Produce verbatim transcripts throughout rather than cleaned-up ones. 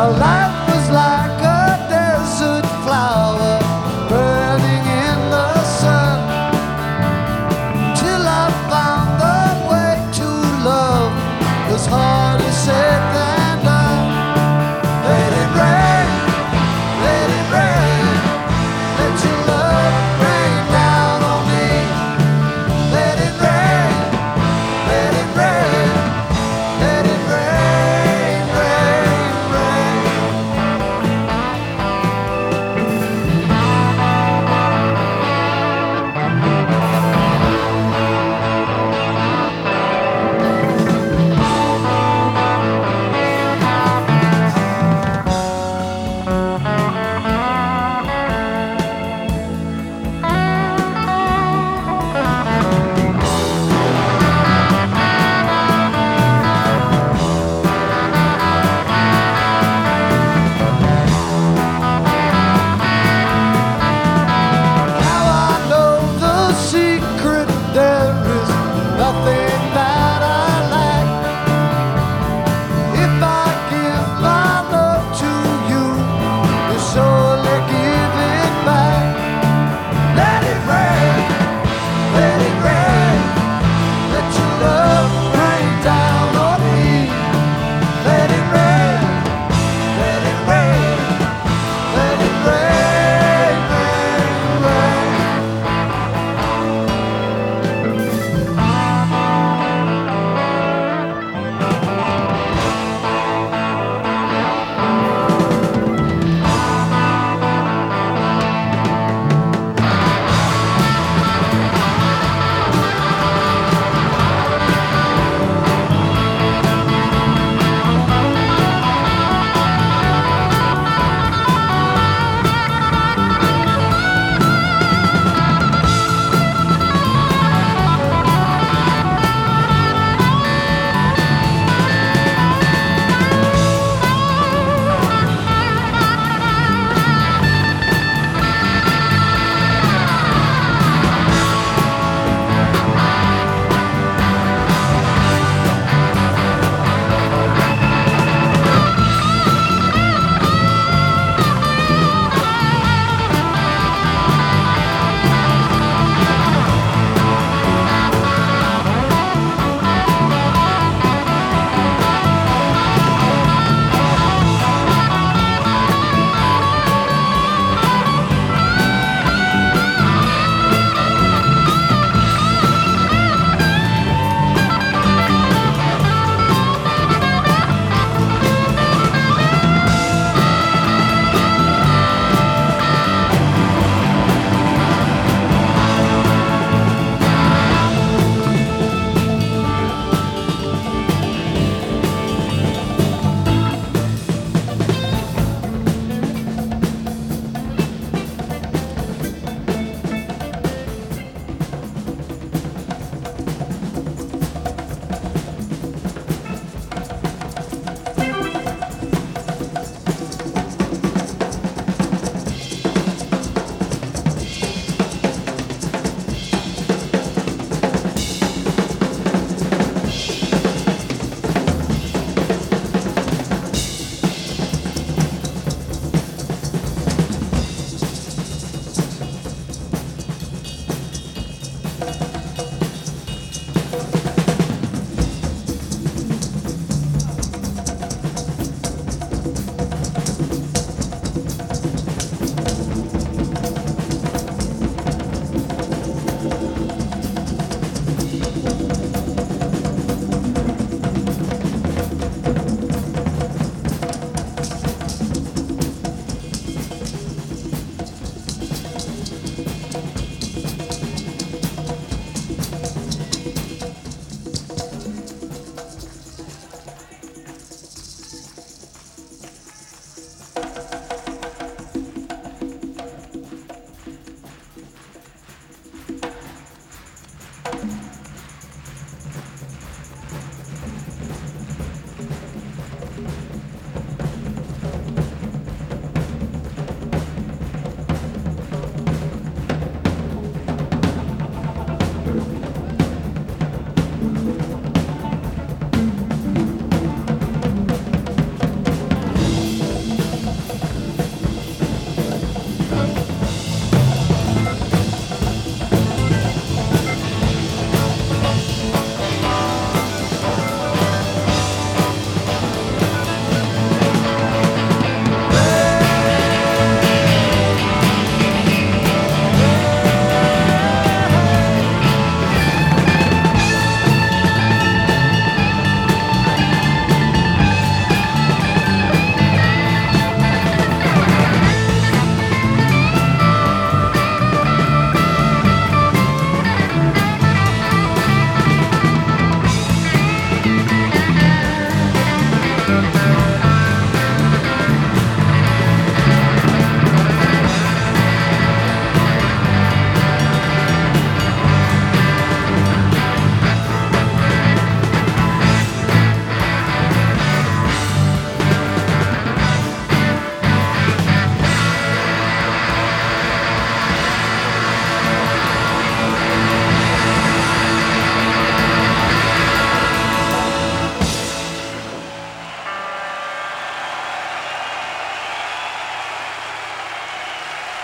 Our life was like a desert flower burning in the sun, till I found the way to love was harder said than done. Let it rain, let it rain, let your love rain down on me. Let it rain, let it rain, let it rain, rain, rain.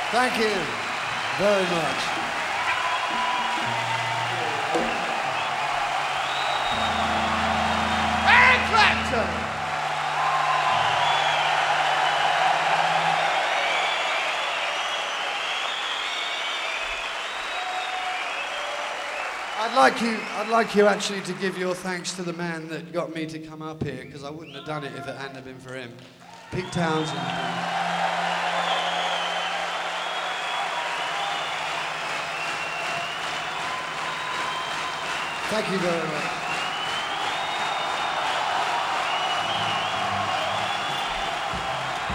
Thank you very much. Eric Clapton! I'd like you, I'd like you actually to give your thanks to the man that got me to come up here, because I wouldn't have done it if it hadn't have been for him. Pete Townsend. Thank you very much.